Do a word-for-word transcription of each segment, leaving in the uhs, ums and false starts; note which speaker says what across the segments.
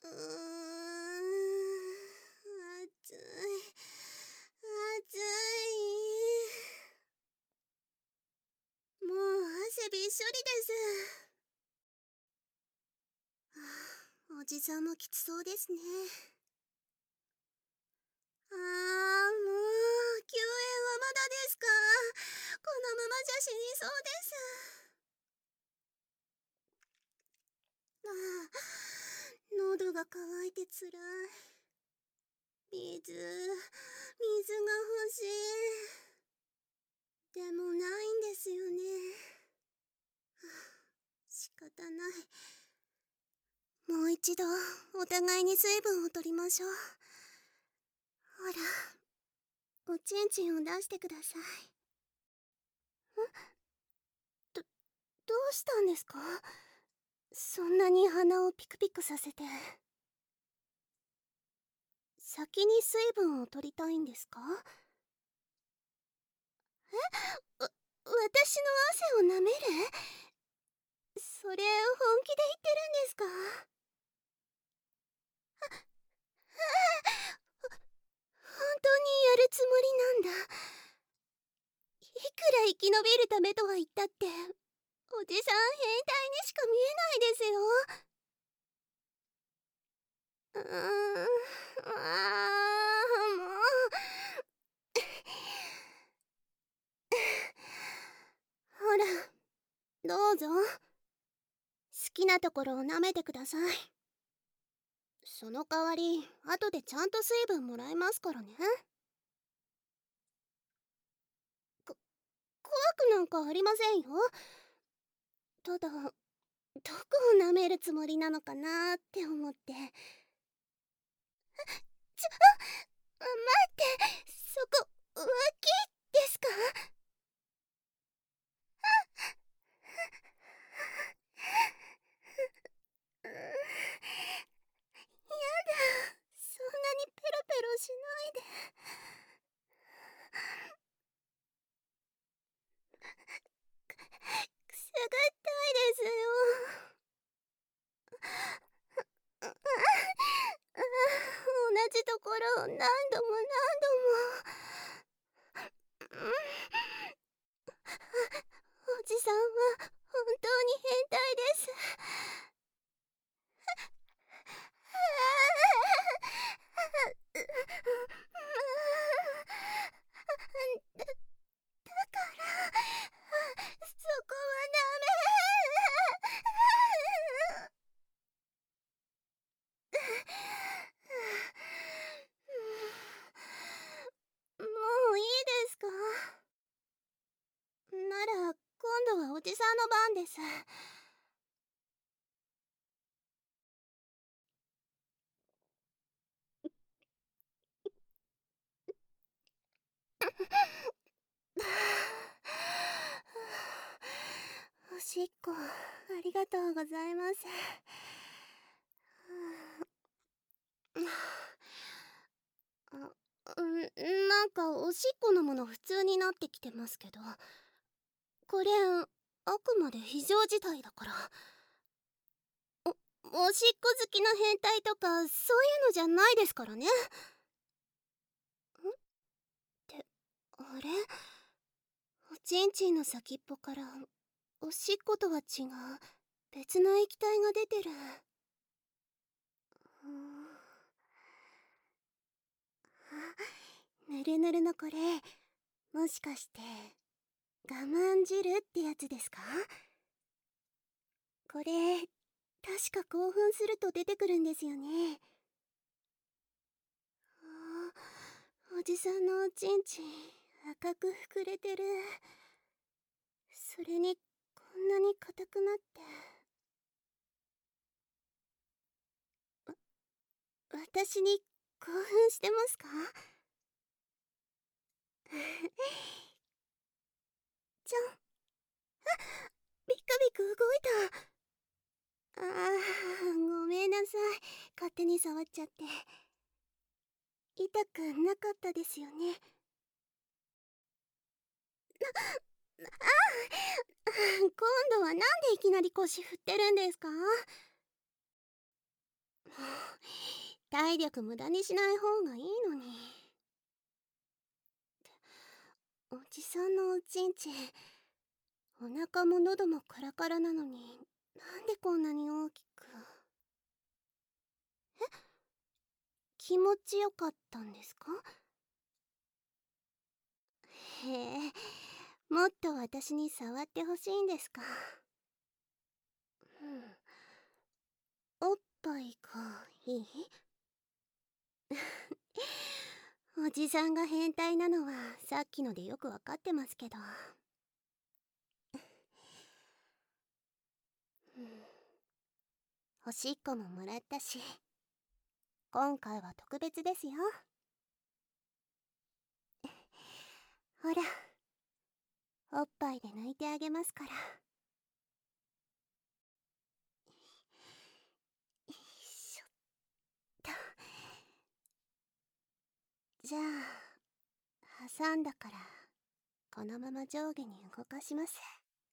Speaker 1: うーん、暑い、暑い。もう汗びっしょりです。はあ、おじさんもきつそうですね。ああ、もう、救援はまだですか？このままじゃ死にそうです。ああ、喉が渇いてつらい。水、水が欲しい。でもないんですよね。はあ、仕方ない。もう一度、お互いに水分を取りましょう。ほら、おちんちんを出してください。ん？ど、どうしたんですか？そんなに鼻をピクピクさせて。先に水分を取りたいんですか？え？わ、私の汗を舐める？それ、本気で言ってるんですか？あ、ああ、ほ、本当にやるつもりなんだ。いくら生き延びるためとは言ったって、おじさん変態にしか見えないですよ。うーん、ああ、もう。ほら、どうぞ。好きなところを舐めてください。その代わり、後でちゃんと水分もらえますからね。こ、怖くなんかありませんよ。ただ、どこを舐めるつもりなのかなーって思って。ちょ、あ、待って、そこ、浮気ですか？うーん、やだ、そんなにペロペロしないで。くすぐったいですよ。あ、あ、あ、同じところを何度も何度も。おじさんは本当に変態です。だ、だから、そこはダメ。もういいですか？なら、今度はおじさんの番です。おしっこ、ありがとうございます。あ、うん、なんかおしっこのもの普通になってきてますけど、これ、あくまで非常事態だから。お、おしっこ好きの変態とか、そういうのじゃないですからね。ん？って、あれ？おちんちんの先っぽから、おしっことは違う、別の液体が出てる。うーん。あ、ぬるぬるのこれ、もしかして、我慢汁ってやつですか？これ、確か興奮すると出てくるんですよね。ああ、おじさんのおちんちん、赤く膨れてる。それに、こんなに硬くなって。わ、私に興奮してますか？ちょん。あ、ビクビク動いた。ああ、ごめんなさい。勝手に触っちゃって。痛くなかったですよね。な、ああ、今度はなんでいきなり腰振ってるんですか？ 体力無駄にしない方がいいのに。おじさんのおちんちん、お腹も喉もカラカラなのに、なんでこんなに大きく。え、気持ちよかったんですか？へえ、もっと私に触ってほしいんですか。うん、おっぱいがいい？おじさんが変態なのはさっきのでよくわかってますけど。うん、おしっこももらったし、今回は特別ですよ。ほら、おっぱいで抜いてあげますから。よいしょっと。じゃあ挟んだからこのまま上下に動かします。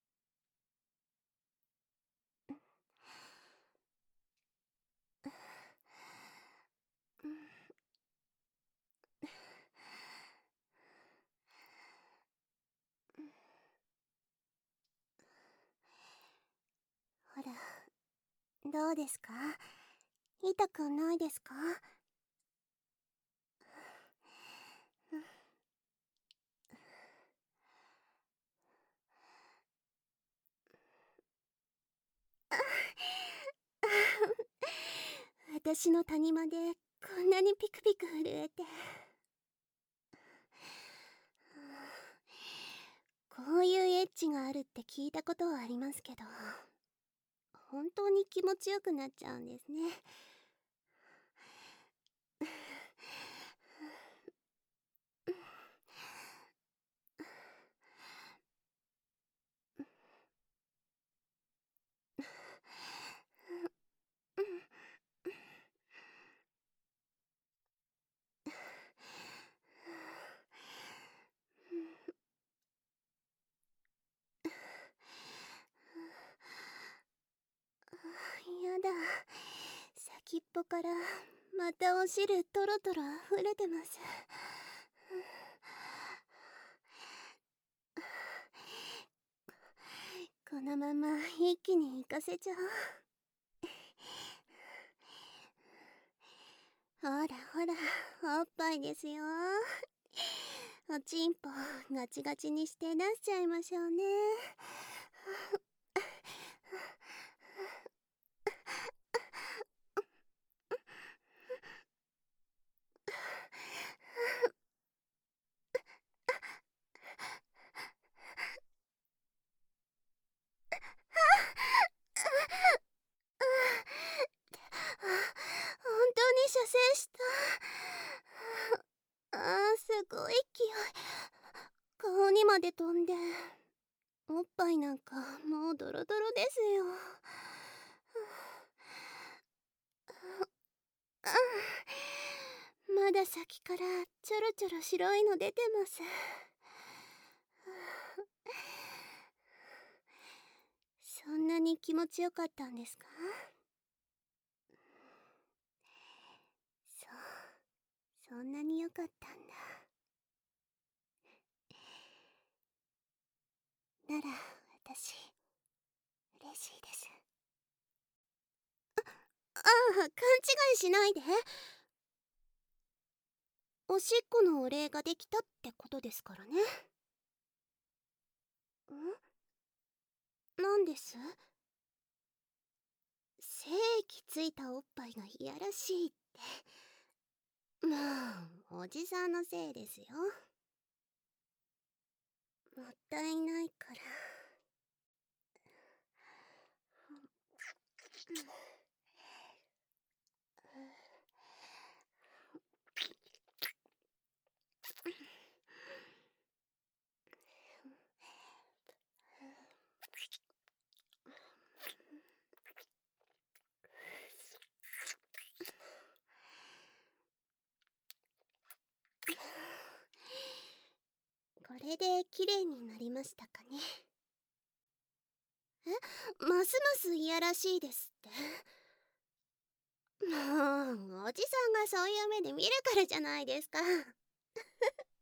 Speaker 1: ほら、どうですか？痛くないですか？私の谷間でこんなにピクピク震えて。こういうエッチがあるって聞いたことはありますけど、本当に気持ちよくなっちゃうんですね。やだ、先っぽからまたお汁トロトロ溢れてます。このまま一気に行かせちゃおう。ほらほら、おっぱいですよ。おちんぽガチガチにして出しちゃいましょうね。本当に射精した。あー、すごい勢い。顔にまで飛んで。おっぱいなんかもうドロドロですよ。まだ先からちょろちょろ白いの出てます。そんなに気持ちよかったんですか？そう、そんなによかったんだ。なら私嬉しいです。ああ、勘違いしないで。おしっこのお礼ができたってことですからね。ん？なんです？精液ついたおっぱいがいやらしいって。まあ、おじさんのせいですよ。もったいないから。これで綺麗になりましたかね。え、ますますいやらしいですって。 もう、おじさんがそういう目で見るからじゃないですか。